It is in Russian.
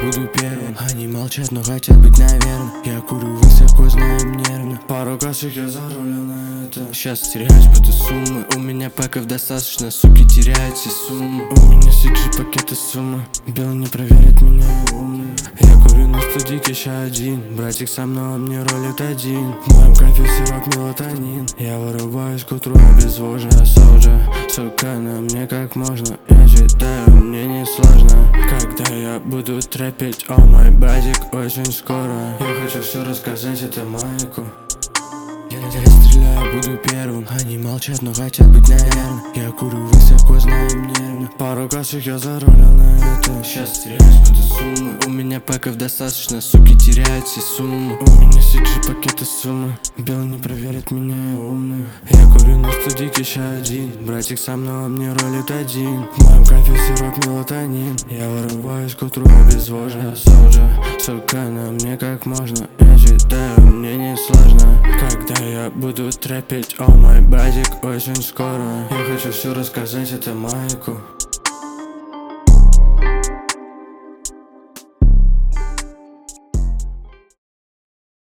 буду первым. Они молчат, но хотят быть, наверное. Я курю высоко, знаем нервно. Пару косых я зарулил на это. Сейчас теряюсь под суммы. У меня пэков достаточно, суки теряют все суммы. У меня CG пакеты суммы. Белый не проверит меня, я умный. Я курю на студике, ща один. Братик со мной, он мне ролит один. В моем кайфе сироп мелатонин. Я вырубаюсь к утру, обезвоженная соджа. Сука, на мне как можно. Я читаю, мне не сложно. Когда я буду трэпить, о мой братик, очень скоро. Я хочу все рассказать, это майку. Я стреляю, буду первым. Они молчат, но хотят быть, наверное. Я курю высоко, знаем нервно. Пару косых я зарулил на это. Сейчас теряюсь под суммы. У меня пэков достаточно, суки теряют все суммы. У меня CG пакеты суммы. Белый не проверит меня, я умный. Я курю на студике, ща один. Братик со мной, он мне ролит один. В моем кайфе сироп мелатонин. Я вырубаюсь к утру, обезвоженная соджа. Сука, на мне как можно. Я читаю, мне не сложно. Когда я буду трэпить, о мой братик, очень скоро. Я хочу все рассказать, это майку.